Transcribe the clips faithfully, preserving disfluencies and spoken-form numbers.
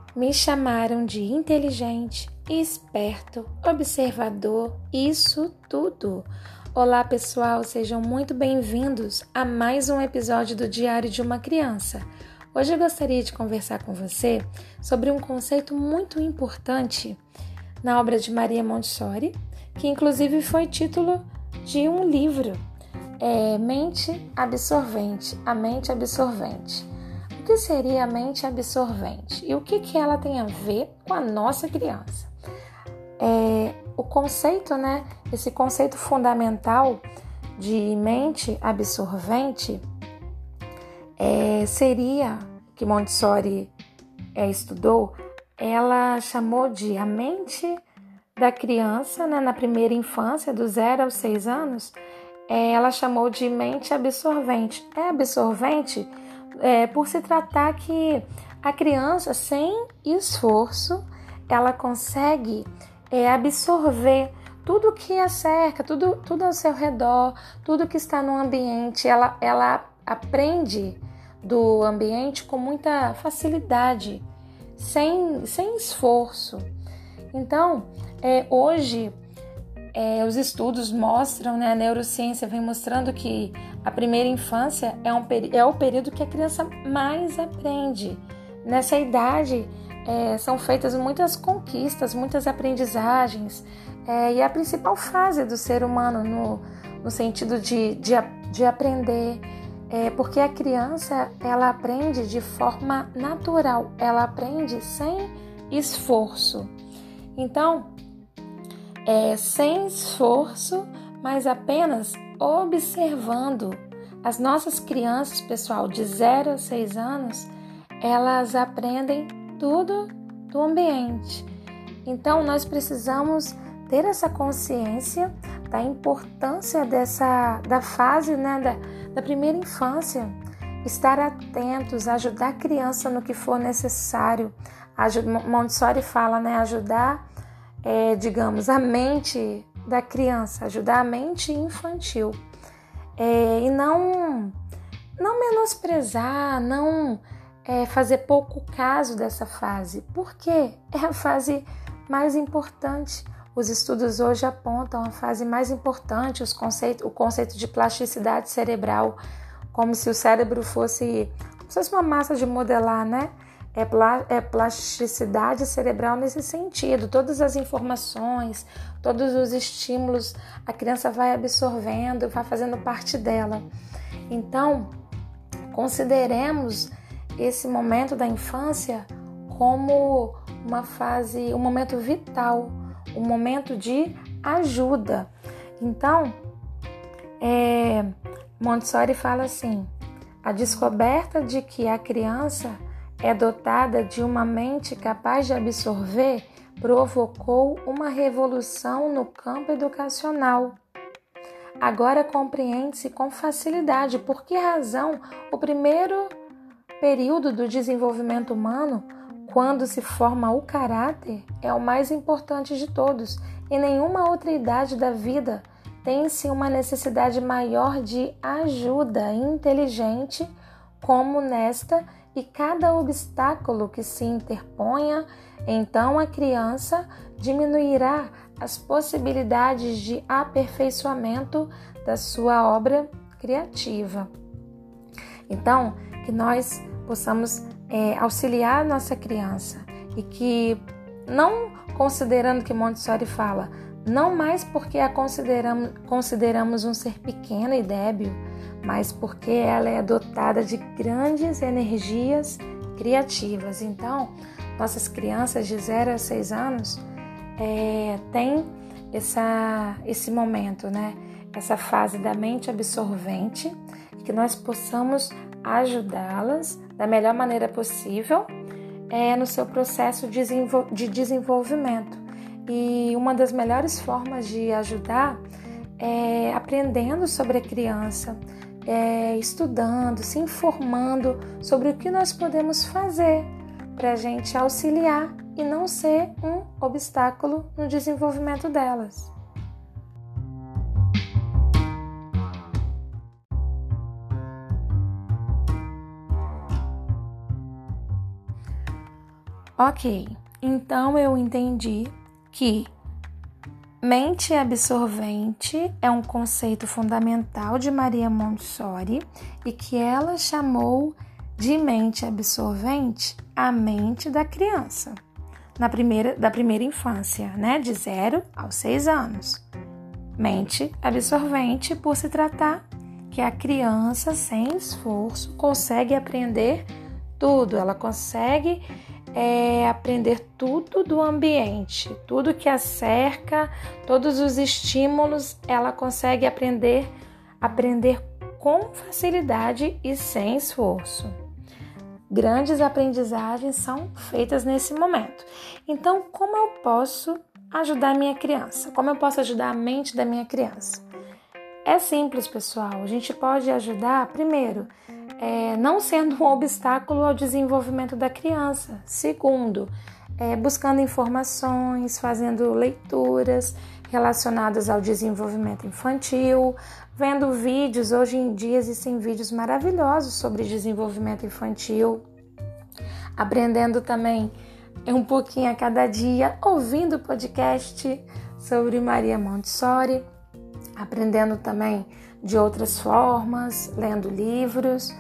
Me chamaram de inteligente, esperto, observador, isso tudo. Olá, pessoal, sejam muito bem-vindos a mais um episódio do Diário de uma Criança. Hoje eu gostaria de conversar com você sobre um conceito muito importante na obra de Maria Montessori, que inclusive foi título de um livro, é Mente Absorvente, a Mente Absorvente. O que seria a mente absorvente e o que, que ela tem a ver com a nossa criança? É, o conceito, né, esse conceito fundamental de mente absorvente é, seria, que Montessori é, estudou, ela chamou de a mente da criança, né, na primeira infância, do zero aos seis anos, é, ela chamou de mente absorvente. É absorvente é, por se tratar que a criança, sem esforço, ela consegue é, absorver tudo que a cerca, tudo, tudo ao seu redor, tudo que está no ambiente. Ela, ela aprende do ambiente com muita facilidade, sem, sem esforço. Então, é, hoje, é, os estudos mostram, né, a neurociência vem mostrando que a primeira infância é, um, é o período que a criança mais aprende. Nessa idade, é, são feitas muitas conquistas, muitas aprendizagens, é, e é a principal fase do ser humano no, no sentido de, de, de aprender, é, porque a criança, ela aprende de forma natural, ela aprende sem esforço. Então, é, sem esforço, mas apenas observando. As nossas crianças, pessoal, de zero a seis anos, elas aprendem tudo do ambiente. Então, nós precisamos ter essa consciência da importância dessa, da fase, né, da, da primeira infância, estar atentos, ajudar a criança no que for necessário. Montessori fala, né, ajudar, é, digamos, a mente da criança, ajudar a mente infantil, é, e não, não menosprezar, não é, fazer pouco caso dessa fase, porque é a fase mais importante. Os estudos hoje apontam a fase mais importante, os conceitos, o conceito de plasticidade cerebral, como se o cérebro fosse, como se fosse uma massa de modelar, né? É, pla, é plasticidade cerebral nesse sentido. Todas as informações, todos os estímulos, a criança vai absorvendo, vai fazendo parte dela. Então, consideremos esse momento da infância como uma fase, um momento vital, um momento de ajuda. Então, é, Montessori fala assim: a descoberta de que a criança é dotada de uma mente capaz de absorver provocou uma revolução no campo educacional. Agora compreende-se com facilidade por que razão o primeiro período do desenvolvimento humano, quando se forma o caráter, é o mais importante de todos. Em nenhuma outra idade da vida tem-se uma necessidade maior de ajuda inteligente como nesta, e cada obstáculo que se interponha, então a criança diminuirá as possibilidades de aperfeiçoamento da sua obra criativa. Então, que nós possamos é, auxiliar a nossa criança e que, não considerando que Montessori fala, não mais porque a consideramos, consideramos um ser pequeno e débil, mas porque ela é dotada de grandes energias criativas. Então, nossas crianças de zero a seis anos é, têm essa, esse momento, né? Essa fase da mente absorvente, e que nós possamos ajudá-las da melhor maneira possível é, no seu processo de desenvolvimento. E uma das melhores formas de ajudar é aprendendo sobre a criança, é, estudando, se informando sobre o que nós podemos fazer para a gente auxiliar e não ser um obstáculo no desenvolvimento delas. Ok, então eu entendi que mente absorvente é um conceito fundamental de Maria Montessori e que ela chamou de mente absorvente a mente da criança, na primeira, da primeira infância, né? De zero aos seis anos. Mente absorvente por se tratar que a criança, sem esforço, consegue aprender tudo, ela consegue É aprender tudo do ambiente, tudo que a cerca, todos os estímulos, ela consegue aprender, aprender com facilidade e sem esforço. Grandes aprendizagens são feitas nesse momento. Então, como eu posso ajudar a minha criança? Como eu posso ajudar a mente da minha criança? É simples, pessoal. A gente pode ajudar, primeiro, É, não sendo um obstáculo ao desenvolvimento da criança. Segundo, é, buscando informações, fazendo leituras relacionadas ao desenvolvimento infantil, vendo vídeos. Hoje em dia existem vídeos maravilhosos sobre desenvolvimento infantil, aprendendo também um pouquinho a cada dia, ouvindo podcast sobre Maria Montessori, aprendendo também de outras formas, lendo livros.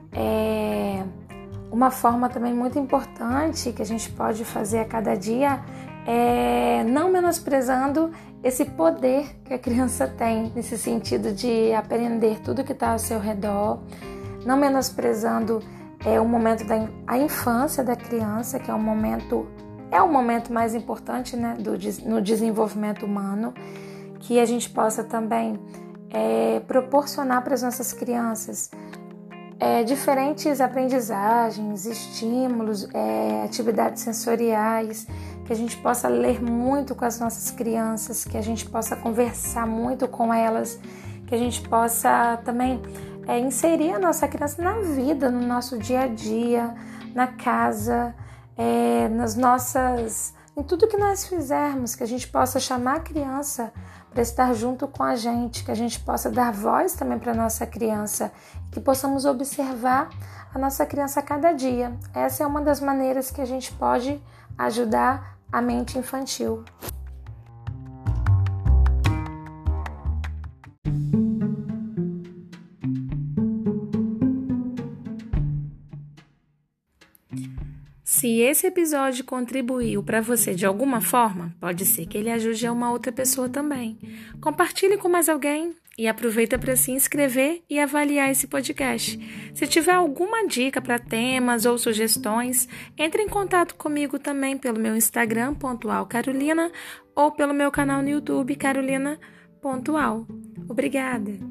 É uma forma também muito importante que a gente pode fazer a cada dia é não menosprezando esse poder que a criança tem nesse sentido de aprender tudo que está ao seu redor, não menosprezando é, o momento da a infância da criança, que é o momento é o momento mais importante, né, do, no desenvolvimento humano, que a gente possa também é, proporcionar para as nossas crianças É, diferentes aprendizagens, estímulos, é, atividades sensoriais, que a gente possa ler muito com as nossas crianças, que a gente possa conversar muito com elas, que a gente possa também é, inserir a nossa criança na vida, no nosso dia a dia, na casa, é, nas nossas, em tudo que nós fizermos, que a gente possa chamar a criança para estar junto com a gente, que a gente possa dar voz também para a nossa criança, que possamos observar a nossa criança a cada dia. Essa é uma das maneiras que a gente pode ajudar a mente infantil. Se esse episódio contribuiu para você de alguma forma, pode ser que ele ajude a uma outra pessoa também. Compartilhe com mais alguém e aproveita para se inscrever e avaliar esse podcast. Se tiver alguma dica para temas ou sugestões, entre em contato comigo também pelo meu Instagram, pontual Carolina, ou pelo meu canal no YouTube, Carolina Pontual. Obrigada!